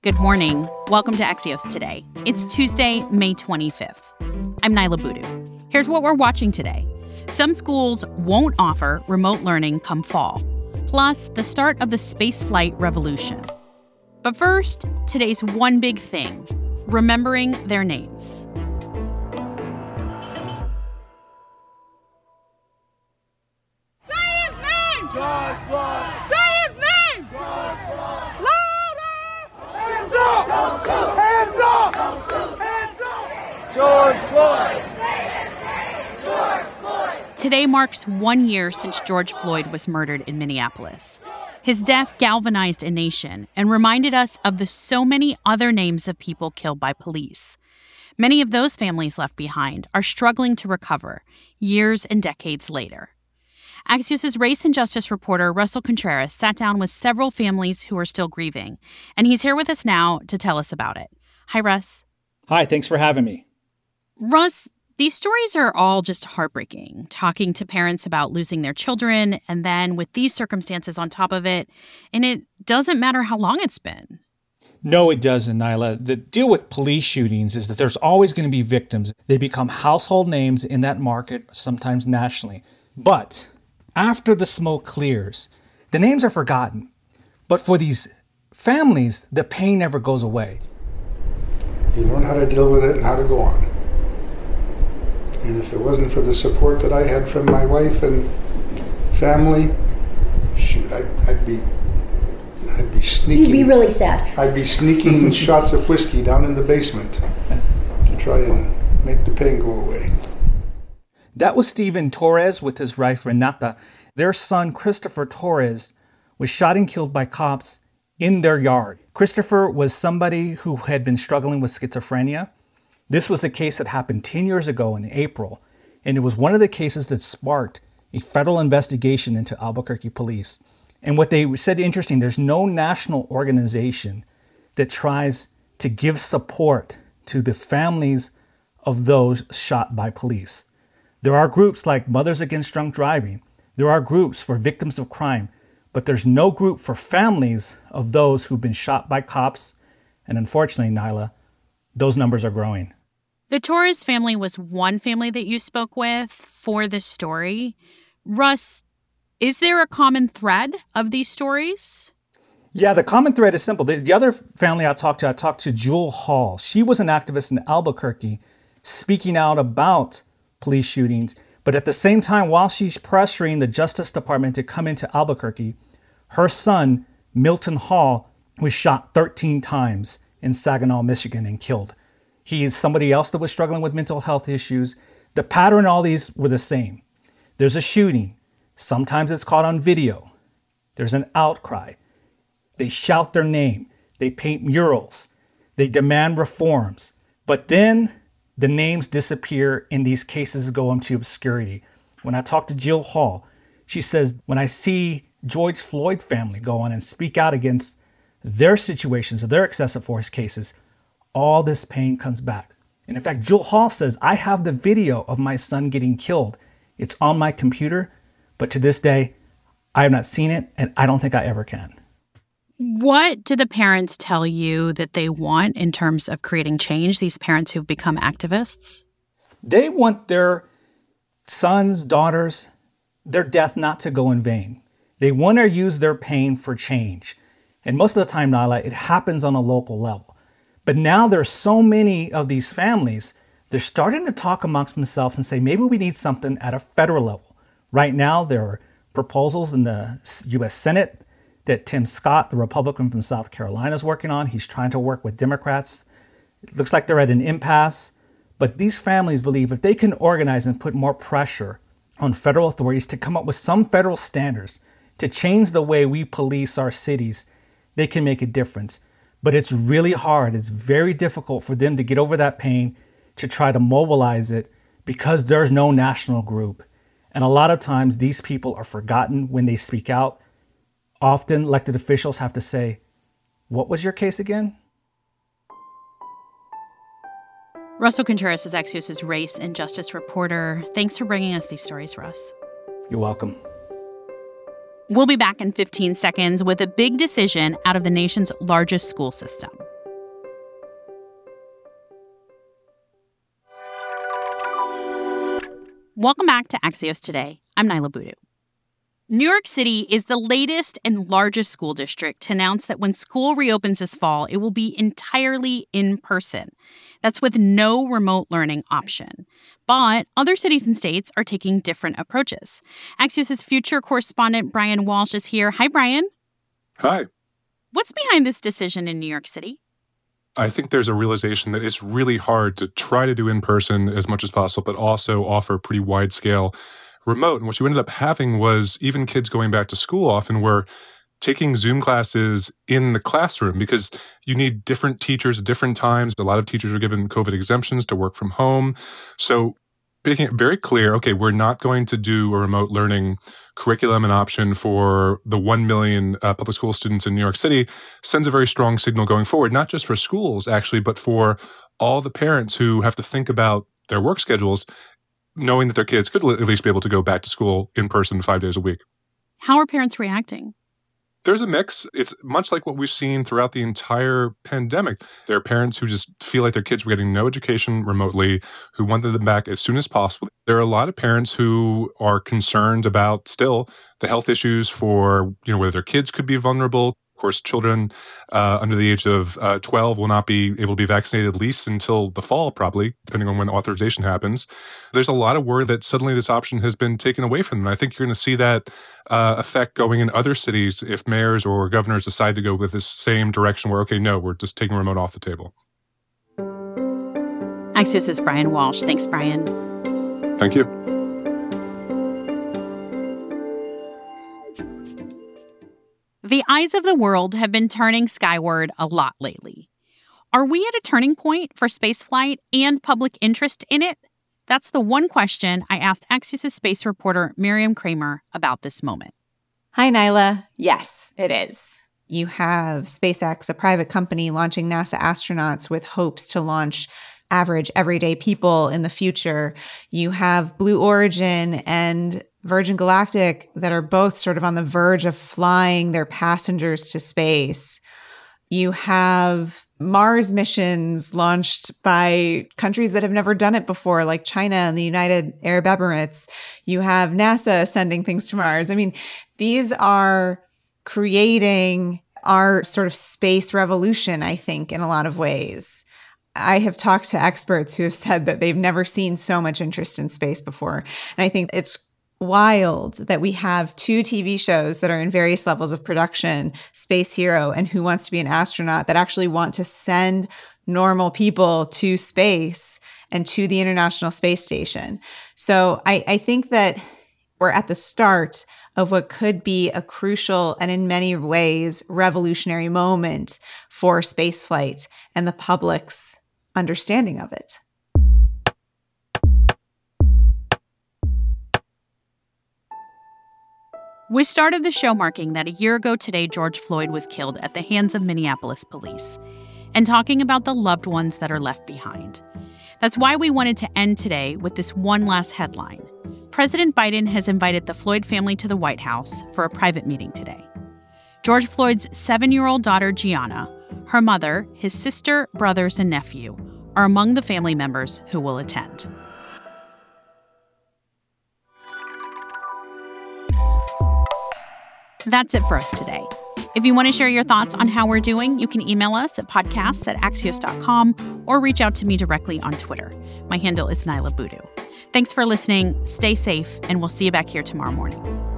Good morning. Welcome to Axios Today. It's Tuesday, May 25th. I'm Nyla Boodoo. Here's what we're watching today. Some schools won't offer remote learning come fall, plus the start of the spaceflight revolution. But first, today's one big thing, remembering their names. Say his name! George Floyd! Say his name! George Floyd! Louder! Hands up! Don't shoot! Hands up! Don't shoot! Hands up! George Floyd! George Floyd! Today marks 1 year since George Floyd was murdered in Minneapolis. His death galvanized a nation and reminded us of the so many other names of people killed by police. Many of those families left behind are struggling to recover years and decades later. Axios' race and justice reporter Russell Contreras sat down with several families who are still grieving, and he's here with us now to tell us about it. Hi, Russ. Hi, thanks for having me. Russ, these stories are all just heartbreaking, talking to parents about losing their children, and then with these circumstances on top of it, and it doesn't matter how long it's been. No, it doesn't, Nyla. The deal with police shootings is that there's always going to be victims. They become household names in that market, sometimes nationally. But after the smoke clears, the names are forgotten. But for these families, the pain never goes away. You learn how to deal with it and how to go on. And if it wasn't for the support that I had from my wife and family, shoot, I'd be sneaking. You'd be really sad. I'd be sneaking shots of whiskey down in the basement to try and make the pain go away. That was Steven Torres with his wife Renata. Their son, Christopher Torres, was shot and killed by cops in their yard. Christopher was somebody who had been struggling with schizophrenia. This was a case that happened 10 years ago in April, and it was one of the cases that sparked a federal investigation into Albuquerque police. And what they said interesting, there's no national organization that tries to give support to the families of those shot by police. There are groups like Mothers Against Drunk Driving. There are groups for victims of crime, but there's no group for families of those who've been shot by cops. And unfortunately, Nyla, those numbers are growing. The Torres family was one family that you spoke with for this story. Russ, is there a common thread of these stories? Yeah, the common thread is simple. The other family I talked to Jewel Hall. She was an activist in Albuquerque speaking out about police shootings. But at the same time, while she's pressuring the Justice Department to come into Albuquerque, her son, Milton Hall, was shot 13 times in Saginaw, Michigan, and killed. He is somebody else that was struggling with mental health issues. The pattern in all these were the same. There's a shooting. Sometimes it's caught on video. There's an outcry. They shout their name. They paint murals. They demand reforms. But then the names disappear and these cases go into obscurity. When I talked to Jill Hall, she says, when I see George Floyd family go on and speak out against their situations or their excessive force cases, all this pain comes back. And in fact, Jill Hall says, I have the video of my son getting killed. It's on my computer, but to this day, I have not seen it, and I don't think I ever can. What do the parents tell you that they want in terms of creating change, these parents who've become activists? They want their sons, daughters, their death not to go in vain. They want to use their pain for change. And most of the time, Nyla, it happens on a local level. But now there's so many of these families, they're starting to talk amongst themselves and say, maybe we need something at a federal level. Right now, there are proposals in the U.S. Senate that Tim Scott, the Republican from South Carolina, is working on. He's trying to work with Democrats. It looks like they're at an impasse. But these families believe if they can organize and put more pressure on federal authorities to come up with some federal standards to change the way we police our cities, they can make a difference. But it's really hard. It's very difficult for them to get over that pain, to try to mobilize it, because there's no national group. And a lot of times these people are forgotten when they speak out. Often elected officials have to say, what was your case again? Russell Contreras is Axios' race and justice reporter. Thanks for bringing us these stories, Russ. You're welcome. We'll be back in 15 seconds with a big decision out of the nation's largest school system. Welcome back to Axios Today. I'm Nyla Boodoo. New York City is the latest and largest school district to announce that when school reopens this fall, it will be entirely in person. That's with no remote learning option. But other cities and states are taking different approaches. Axios' future correspondent Brian Walsh is here. Hi, Brian. Hi. What's behind this decision in New York City? I think there's a realization that it's really hard to try to do in person as much as possible, but also offer pretty wide scale remote. And what you ended up having was even kids going back to school often were taking Zoom classes in the classroom because you need different teachers at different times. A lot of teachers are given COVID exemptions to work from home. So making it very clear, okay, we're not going to do a remote learning curriculum and option for the 1 million public school students in New York City sends a very strong signal going forward, not just for schools actually, but for all the parents who have to think about their work schedules, knowing that their kids could at least be able to go back to school in person 5 days a week. How are parents reacting? There's a mix. It's much like what we've seen throughout the entire pandemic. There are parents who just feel like their kids were getting no education remotely, who wanted them back as soon as possible. There are a lot of parents who are concerned about still the health issues for, whether their kids could be vulnerable. Of course, children under the age of 12 will not be able to be vaccinated at least until the fall, probably, depending on when authorization happens. There's a lot of worry that suddenly this option has been taken away from them. I think you're going to see that effect going in other cities if mayors or governors decide to go with this same direction where, okay, no, we're just taking remote off the table. Axios' Brian Walsh. Thanks, Brian. Thank you. The eyes of the world have been turning skyward a lot lately. Are we at a turning point for spaceflight and public interest in it? That's the one question I asked Axios' space reporter Miriam Kramer about this moment. Hi, Nyla. Yes, it is. You have SpaceX, a private company, launching NASA astronauts with hopes to launch average, everyday people in the future. You have Blue Origin and Virgin Galactic that are both sort of on the verge of flying their passengers to space. You have Mars missions launched by countries that have never done it before, like China and the United Arab Emirates. You have NASA sending things to Mars. I mean, these are creating our sort of space revolution, I think, in a lot of ways. I have talked to experts who have said that they've never seen so much interest in space before. And I think it's wild that we have two TV shows that are in various levels of production, Space Hero and Who Wants to Be an Astronaut, that actually want to send normal people to space and to the International Space Station. So I think that we're at the start of what could be a crucial and in many ways revolutionary moment for spaceflight and the public's understanding of it. We started the show marking that a year ago today, George Floyd was killed at the hands of Minneapolis police, and talking about the loved ones that are left behind. That's why we wanted to end today with this one last headline. President Biden has invited the Floyd family to the White House for a private meeting today. George Floyd's 7-year-old daughter, Gianna, her mother, his sister, brothers, and nephew are among the family members who will attend. That's it for us today. If you want to share your thoughts on how we're doing, you can email us at podcasts@axios.com or reach out to me directly on Twitter. My handle is Nyla Boodoo. Thanks for listening. Stay safe, and we'll see you back here tomorrow morning.